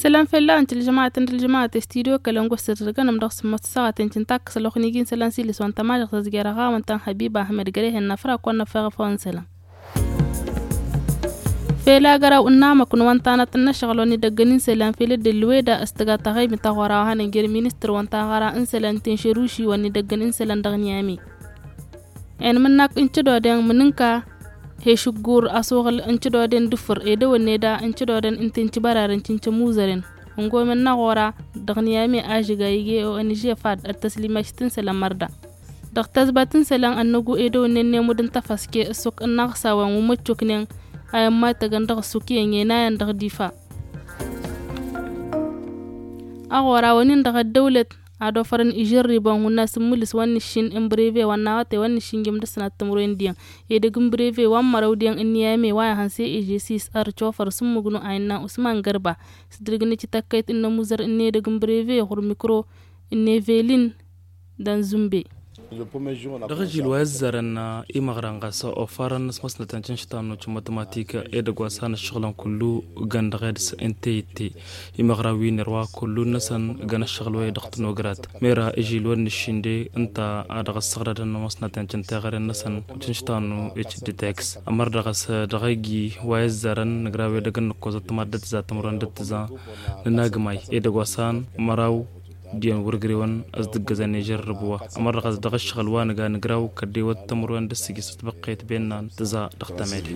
سلام فلا أنت الجماعة استديو كلام قصة رجعنا مدرس متصاعد تنتاك سلوخني جين سلام سيلس وانت ما جت تزجرها وانت حبيبة أحمد جريه النفرة كنا فيها فون سلام فلا جرا والنعمة كنا وانت أنا تنشغلوني دجنين سلام في لد الويدا استجات غيب متغراها نجير مينستر وانت غرا إنسلان تنشروشي واني دجن إنسلان دغنيامي يعني منك انت دودين مننكا he shugur asogal antidoden dufur edo woneda antidoden intinci bararan cinci muzaren ngo men nagora dagniyami ajiga yige o anije fad at-taslimashtin salamarda daqtas batin salan annugu edo nenne mudin tafaske suk naqsa wa muchuknen ayamma taganda suki ngena yan dagdifa agora wonin daga dawlat ado faran ijirri ban hunna simulis wani shin embreve wanna wate wani shin gimda sanat tamrendiyan ede gumbreve wan marawdiyan inniyame waya hanse ejesis ar chofar sumugunu ayna usman garba sidrigni ci takkait inna muzar inne de gumbreve hur mikro inne velin dan zumbe دغجل وزرنا إمغران قصة أوفرن مسنا تنشطانو matematika إيه دقواسان الشغلان كله جن دغيرس إنتيتي إمغراوين روا كله نسن جن الشغل ويا دقتن وجرات ميرا إجيل ونشيندي أنت أدغ الصغر دنا مسنا تنشتغر النسن تنشطانو إتش ديتكس أمر دغس دغيجي وزرن نجراوي دغن قوزة تمدد ذات مرندت ذا نناجماي إيه دقواسان مراو ديان ورغريون أصدق يجربوا أمر غاز دغش غلوان غا نقراو كدي والتمرون دسيكي ستبقيت بيننا تزا دختميد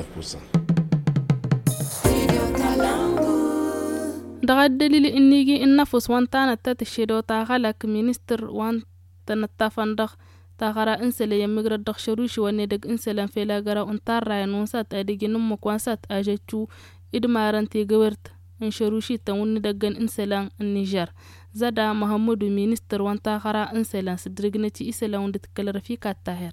دغا الدليل إنيجي النفس وانتانا تاتشيدو تاغالك مينستر وان تنتافن دغ تاغارا انسلا يمغر دغ شروش وانيدق انسلا فيلا غرا انتار رايان وانسات اديجي نمك وانسات اجاچو إدماران تيغورت انشروشي تاوني دغن انسلا النيجر زادا محمد مينستر وانتا خرا انسلان سدرغنتي اسلان دتكلر في كاتاهر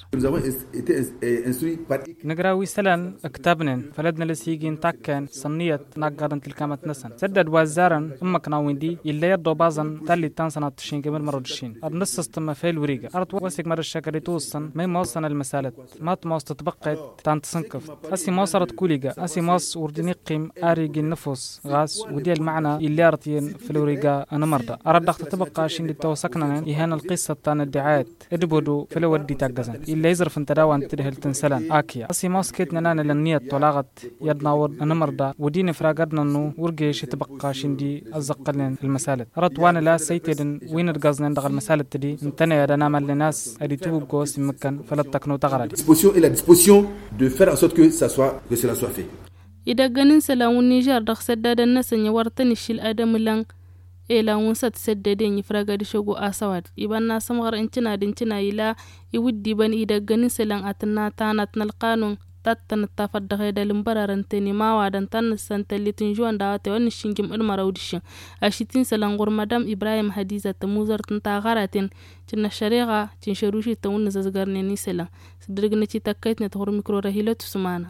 نقراوي سلان اكتابنن فلدنا لسيجين تاكن صنيه نقادن تلكامت نسن سدد وزارن امك ناويندي الا يدو بازن تالي تانسنا تشين كمل مرودشين النص سيستم فيل وريغا ارت واسك مر الشكري توصن ما موصن المسالت ما تموس تطبقت تانت سنكف اسي موصرت كوليغا اسي موس وردني قيم اريج النفوس غاس ودي المعنى اللي ارتين فلوريغا انا مرضى أردت تبقى شين التوسكنا يهان القصة تان الدعايات إدبودو فلو ودي تاجزن إلا يزرف انتداوان تده التنسلان آكيا أسي ماسكت نانا للنية طلاقت يدنا ورد أنا مرضى ودين فراقدنا إنه ورجيش تبقى شين دي الزقلين المسالة رد وانا لا سيتدن وين الجازن دغ المسالة تدي انتنا يا دنا مال الناس أدي توب جوس مكان فلا تكنو تغرد disposition de faire en sorte que cela soit fait. إذا جنين سلام النيجر دغ سداد الناس يورتني الشيل آدم لان إلا ونسات سددين يفرغ دشوغو آسواد إبانا سمغر انتنا دنتنا إلا يودي بان إذا جنين سلام أتنا تانات نالقانون تاتنا تافد دغيدا لمبرارن تاني ماوادن تان سانتالي تنجوان داواتي وانشنجم المراودشن أشيتين سلام غور مدام إبراهيم حديثة تموزر تنتاغاراتين تنا الشريغة تنشروشي تون نزازغرنيني سلام سدرغنتي تاكايتنا تغور ميكرو رهيلة سمانا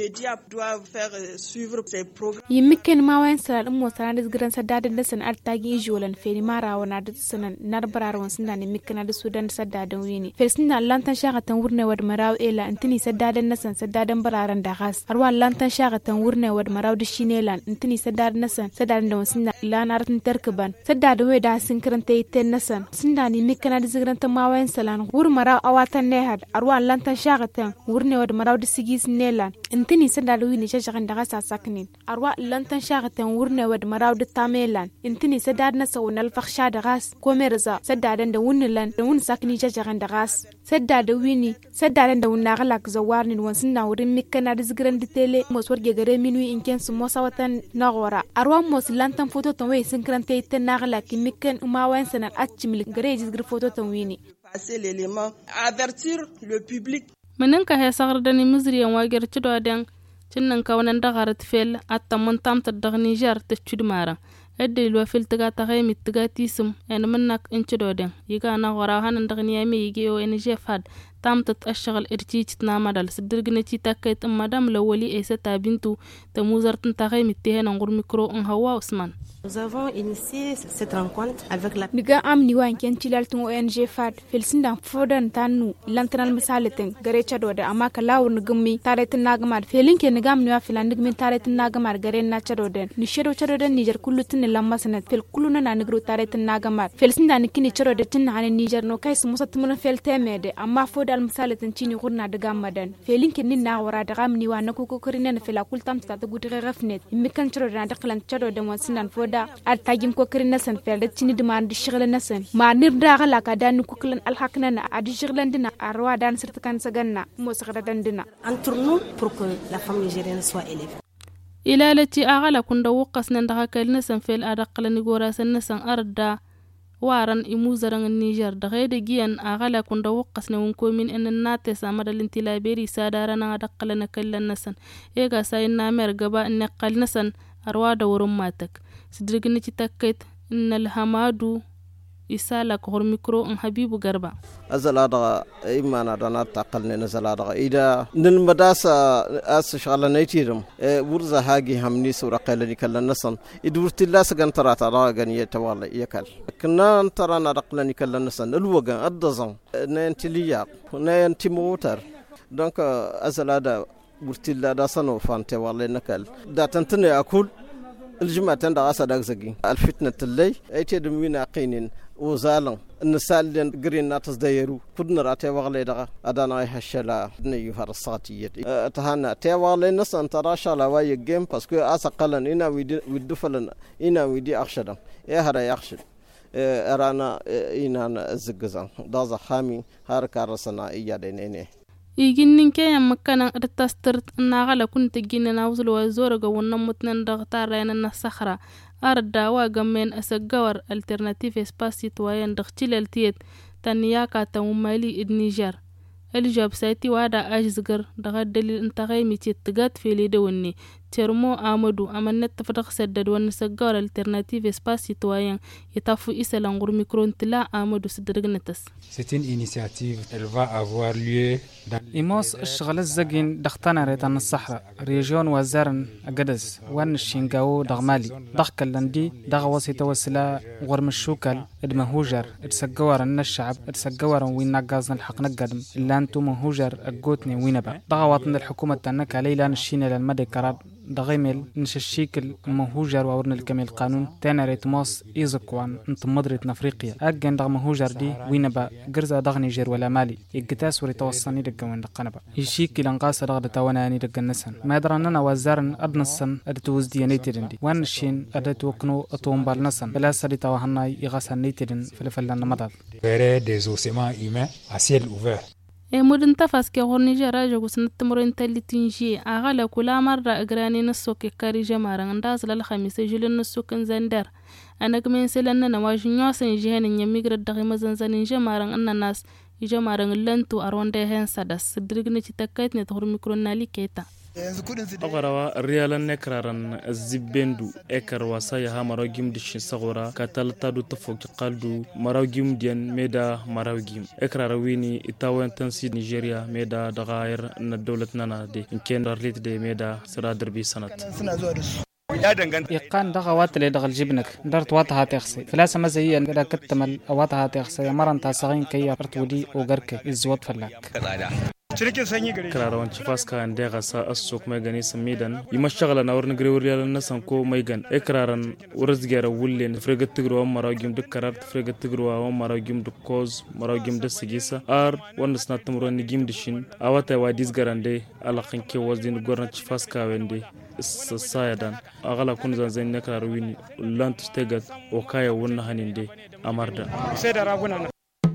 يمكن ما وين سال سلام دزغران سداد لسن ارتاغي جولن فيني مارا وناد سنن نربرار ونسنان يمكن اد السودان سداد ويني فسنا لانتن شاغه تنورنا ود مراو الا انتني سداد نسن سدادن برارن دغاس اروان لانتن شاغه تنورنا ود مراو دشينيلان انتني سداد نسن سداد دون سنا لا نارتن تركبان سداد ويدا سنكرنتي تنسن سنان يمكن اد زغران ما وين سلان ور مراو اواتن نهد اروان لانتن شاغه تنورنا ود مراو دسيغيس نيلان انتني سدالويني شجعن دغاسا ساكنين اروا لانتن شاغتن ورنا ود مراو دتاميلان انتني سدادنا سونا الفخشا دغاس كوميرزا سدادن دونلان دون ساكني شجعن دغاس سدادويني سدادن دون غلاك زوارن وانسنا ورين مكنا دزغران دتيلي موسور جيغري مينوي انكن سموساوتن نغورا اروا موس لانتن فوتو تنوي سنكرانتي تنغلاك مكن ما وين سنن اتشمل غري جزغر فوتو تنويني passer l'élément avertir le public مننك هي صغر دني مزريا واجر تدوادن تنن كونن دغارت فيل اتا منتام تدغ نيجر تشود مارا ادي لو فيل تغا تغيمي تغا تيسم ان منك ان تدودن يغا نا ورا هان دغ نيامي يجيو ان جي فاد تامتت الشغل إرتيجتنا مدل سدرجنا تاكيت مدام لولي إيستا بنتو تموزر تنتغي متهن نغور ميكرو هوا عثمان. Nous avons initié cette rencontre avec la niga amni wan kentilal tun ONG FAD felsinda fodan tanu lantanal misalatin gare chado da amma ka lawur ngami taretin nagamar felin ke nigam ni wa filan ngami taretin nagamar gare na chado den ni shedo chado den Niger kullutin lamma sanat fel kulluna na nigro taretin nagamar felsinda nikini chado da tin hanin Niger no kai su musatmun fel temede amma fodal misalatin chini gurna da gamadan felin ke nin na wara da gamni wa na kuko korinen fela kultam ta gudire rafnet immikan chado da daklan chado da wansinan foda altagim ko kirin nasan fel da tini demand shiglan nasan ma nir da gala ka dan ku klan alhaqna na adi shiglan dina arwa dan sirtkan saganna mo sagada dan dina entre nous pour que la femme nigérienne soit élevée ila lati agala kunda wuqas nan da kal nasan fel adaqlan gora san nasan arda waran imuzaran Niger da gaida giyan agala kunda wuqas na wonko min en nate samada lintilaberi sadara na adaqlan kallan nasan ega sai na mer gaba in qal nasan arwa da wurin matak sidirgini ci takkait innal hamadu isala ko micro en habibu garba azala da imana da na taqalne nazala da ida nil madasa as shagala naytirum burza hagi hamni sura qalani kallan nasan idurtilla sagan tarata da gani tawalla yakal kunna tarana daqlani kallan nasan alwaga addazan nantiliya nantimutar donc azala da burtilla da sano fante wallahi nakal da tantane akul الجمعة تندع أصدق زقي الفتنة اللي أيتي دمينا قينين وزالن النسال اللي قرين ناتس دايرو كدنا راتي وغلي دغا أدانا يحشلا نيو فرصاتي تهانا تي وغلي نس أنت راشا لواي جيم باسكو أسقلن إنا ويدو فلن إنا ويدي أخشدا إيه هذا يخشد أرانا إنا زقزان دازا خامي هاركا رسنا إيادين إني iginin kayan makanan artastar nagala kunta gina na wusul wa zora ga wannan mutnan da tarayna na sakhra arda wa gamen asagawar alternative espace citoyen da khtilaltiyet taniyaka ta umali Niger الجواب سايتي وادا أجزجر دغاد دليل انتغاي ميتي تغاد في ليدا وني تيرمو آمدو أمانت تفرق سدد ونسجار الالترناتيف اسباس سيتوين يتافو إسا لنغور ميكرون تلا آمدو سدرغنتس. C'est une initiative, elle va avoir lieu dans إيموس الشغل الزجين دختنا ريتان الصحراء ريجيون وزارن أجدز وان الشينجاو دغمالي دخك اللندي دغوصي توسلا غرم الشوكل ادمهوجر اتسجور الشعب اتسجور وين نجازنا الحق نقدم إلا أنتم مهوجر الجوتني وينبا ضغطنا الحكومة تنك علينا نشينا للمدى كراب دغيمل نش الشيكل مهوجر وورن الكمل القانون تانا ريت موس إيزقوان انت مدرة أفريقيا أجن دغ مهوجر دي وينبا جرزا دغ نيجر ولا مالي الجتاس وريتوصلني دقوان دقنبا الشيكل انقاس دغ دتواناني دق النسن ما درنا وزارن أدنسن أدتوز ديانيتيرندي وان الشين أدتوقنو أتوم بالنسن بلا سري توهناي يغسن نيتيرن فلفلنا مدال. des ossements humains à ciel ouvert. مدن تفاس كي غور نيجر راجو سنتمرين تالي تنجي أغالا كلا مرة أجراني نسوك كاري جمارا نداز للخميس جلن نسوك نزندر أنا كمان سلنا نواجه نيوسن جهن يميغر الدغيمة زنزانين جمارا أن الناس جمارا لنتو أروان دهن سادس سدرقني تتكايت نتغر ميكرونا لي كيتا أقرأ ريالا نكرارا الزبندو إكر وصايا مراجم دش صغورا كتلتا دو تفوق قالدو مراجم ديان ميدا مراجم إكرار ويني إتاوين تنسي نيجيريا ميدا دغاير إن الدولة نانا دي إن كان رليت دي ميدا سرادر بي سنت يقان دغوات اللي دغل جبنك درت واتها تخسي فلاسة مزيا إذا كتمل واتها تخسي مرن تاسغين كي ارتودي وغرك الزوات فلاك كراروان شفاسكا عندها سا السوق ميغاني سميدان يمشغل نور نغري ريال نسان كو ميغان اكرارن ورزغير ولين فرغت تغرو مراجم دكرار فرغت تغرو مراجم دكوز مراجم دسجيسا ار ونسنا تمرون نجيم دشين اواتا واديز غراندي على خنكي وزين غورن شفاسكا وندي سايدان اغلا كون زين نكراروين لانت تيغات وكايا ونهانيندي اماردا سيدراغونا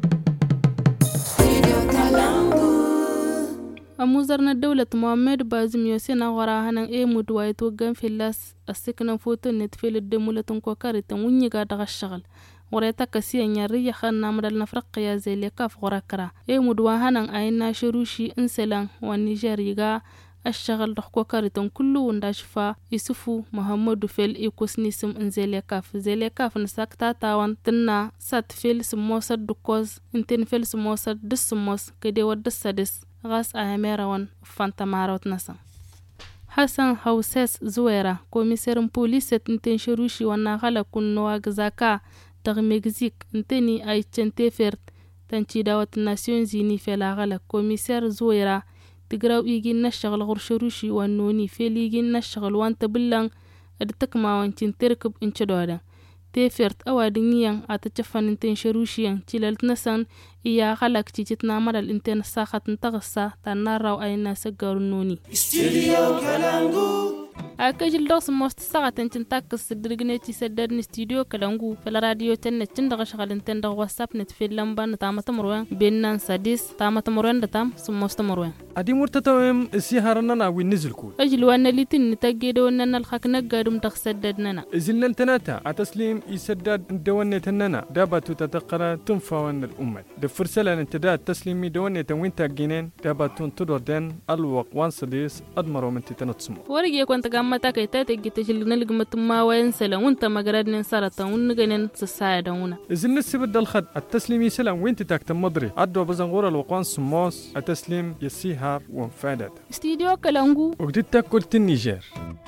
أموزرنا الدولة محمد بازم يوسينا غراهنا إيمود وايتوغان في اللاس السكنة فوتو نتفيل الدمولة تنكوكاري تنويني قادة الشغل وريتا كسيا نياري خانا مدال نفرق يا زي لكاف غراكرا إيمود واهنا أينا شروشي انسلان والنيجيريغا الشغل دخكو كارتون كله ونداشفا يسفو محمد فيل يكوسني سم زيلي كاف نساكتا تاوان تنا سات فيل سموسر دكوز انتين فيل سموسر دس سموس كدي ودس سادس غاس اهميروان فانتماروت نسا حسن حوسس زويرة كوميسير بوليس انتين شروشي وانا غالا كنوا غزاكا دغ مكزيك انتني اي تشنتيفرت تنشي داوات الناسيون زيني فيلا غالا كوميسير زويرة تقراو يجينا الشغل غرشروشي وانوني فيل يجينا الشغل وان تبلان ادتك ما وانتين تركب انشدودا تيفرت اوادنيان اتشفن انتين شروشيان تلالت نسان إيا غالك تيجتنا مرة الانتين الساخة تنتغسا تناراو اي ناس قارنوني استوديو كالانغو أكجل دوس موست ساعة تنتاك السدرجنيتي سدرني استوديو كلامو في الراديو تندغ شغل تندغ واتساب نتفيل لمبا نتامة مروان بيننا سادس تامة مروان دتام سموست مروان أدي مرتتوهم السيهارنا ونزل كول أجل وانا لتن نتاجد وانا الخاك نقادم تخسددنا إزلنا التناتا أتسليم يسدد دوانة تننا دابتو تتقرا تنفى وانا الأمة دفرسلا انتداد تسليمي دوانة وين تاجينين دابتو تدور دين الوق وان سديس أدمروا من تتنتصمو ورجع كنت قامتا كيتا تجتشل نلقمت ما وينسلا وانت مقرادن سارتا ونغنن سسايدونا إزلنا السبد الخد التسليم يسلم وين تاكتم مدري عدوا بزنغور الوقوان سموس التسليم يسيهار وانفادت استديو كلانغو وقدت تاكل النيجر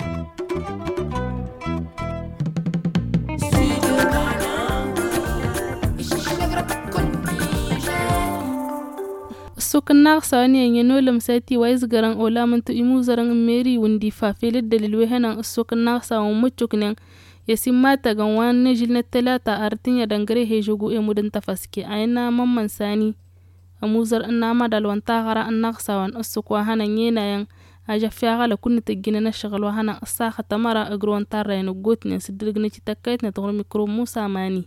سوكنا ثانيا ينول مساتي وايز غران اولا منتو ايمو زران ميري وندي فافيل الدليل وهنا السوكنا ساو مچوكنن يسماتا غوان نجلنا الثلاثه ارتين يدنغري هيجوغو ايمودن تفاسكي اينا ممن ثاني اموزر انما دالوانتا غرا النقصوان السوكوا هنا ينايان اجفيا غلا كنت تجينا شغل وهنا الساخه تمره اغرون تارين غوتني سدرغني تكايتنا تغر ميكرو موسى ماني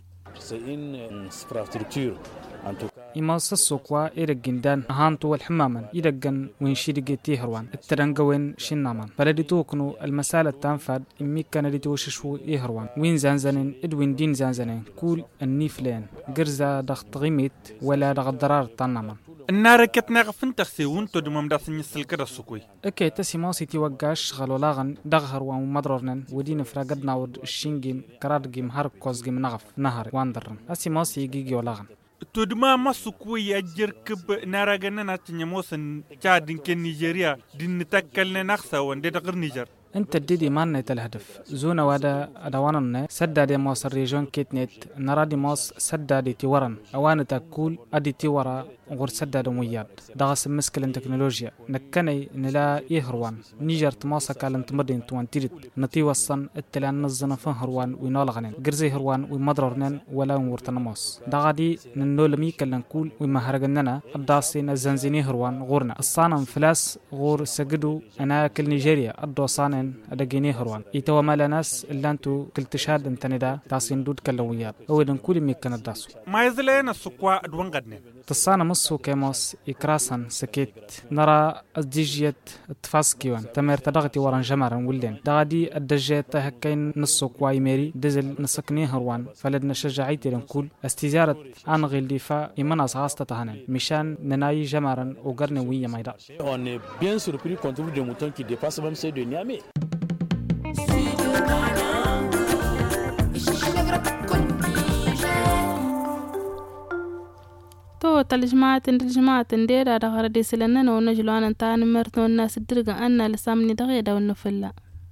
إماس السوقوا إرجندان هانتو الحماما إرجن وين شيرجي تيهروان الترنجوين شنامان بلدي توكنو المسألة تنفذ إمي كان لتوششوا إيهروان وين زانزنين إدوين دين زانزنين كول النيفلين جرزا ضغط غيميت ولا ضغط ضرار تنامان النار كتنا غفن تخسي وانتو دمام داسن يسل كده السوقوي أكيد تسماسي تيوجاش غلولاغن دغهر ومدررن ودين فراجد ناود الشينجيم كرادجيم هاركوز جيم نغف نهر واندرن أسماسي جيجي ولاغن تودما مسكوي أجركب ناراجنا نتنيموسن تشادين كنيجيريا دين نتكلنا نخسا وندي تغير نيجر انت ديدي مانة الهدف زونا وادا ادواننا سدادي موس الريجون كيتنت نرادي موس سدادي تيورن اوان تاكول ادي تيورا غور سداد موياد دغس مسكل التكنولوجيا نكني نلا يهروان نيجر تماسا كالنت مدين توان تيرت نتي وصن التلان نزنا فهروان وينالغنن غرزي هروان ومدررنن ولا ورتنموس دغادي ننولمي كلنكول ومهرجننا ابداسين الزنزيني هروان غورنا الصانم فلاس غور سجدو انا كل نيجيريا الدوسان أدقيني هروان إتوا مالناس اللي أنتو كلتشاد انتندا تاسين دود كلويات أو إذن كل ميكان الداسو ما يزلين السقوى أدوان قدنا تصانا مصو كيموس إكراسا سكيت نرى الدجيت التفاسكيوان تمر تدغتي وران جمارا ولين دغادي الدجيت هكين نصو كواي ميري دزل نسكني هروان فلدنا شجاعيتي لنقول استزارة أنغي الدفاع إيمان أصغاصة تهانن مشان نناي جمارا وقرن ويا مايدا. On est bien surpris qu'on trouve des moutons qui dépassent même ceux de Niamey. تو تلجماعة ديرا دغر دي سلننا ونجلوانا تاني مرتو الناس الدرقة أنا لسامني دغيدا ونفلا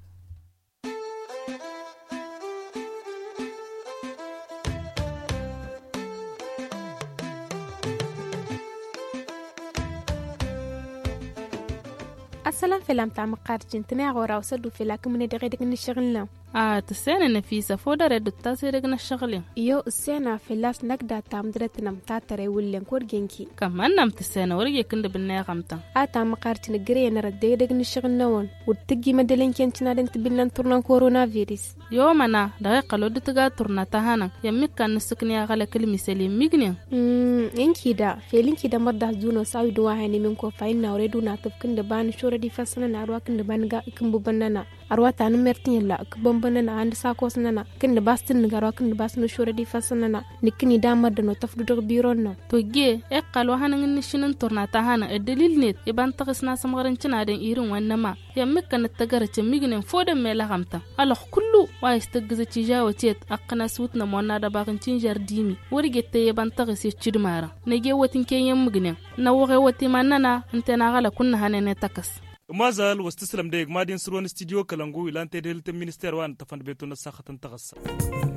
السلام فيلم تاع مقارجين تناغورا وسدو فيلاك من دغيدك نشغلنا تسينا نفيسة فودا ردو تاسيرقنا الشغلين يو السينا فيلاس نقدا تام درتنا متاتري ولين كورجينكي كمان نم تسينا ورقي كند بالناغمتا تام مقارجين قرينا رديدك نشغلنا وون وتجي مدلين كنتنا دنت بلن تورنا كورونا فيروس يومنا دقيقة لو دتغا تورنا تهانا يمك كان نسكني على كلمة سليم ميغني إنكي دا فيلينكي دا مرده زونو ساوي دواهاني منكو فاينا وريدو ناتف كند بان شورا دي فاسنا ناروا كند بانغا إكمبو بنانا arwata ni mertin la ka bambana na and sako sanana kin da bastin ni garwa kin da basno shore di fasanana nikini damar da no tafdu dog biron no to ge e qalwa hanan ni shinin tornata hana e dalil ne e ban tagisna samgaran cina den irin wannan ma yamma kan tagarace mignen fodan me la gamta alors kullu wa istagza ci jawo cet aqna sutna monna da bakin cin jardimi warge te ban tagisi cidmara ne ge watin ke yam mignen na wore wati manana intena gala kunna hanene takas mazal wastislam de madin surwan studio kalangu ilante del minister wan tafan beto na sakhatan tagassa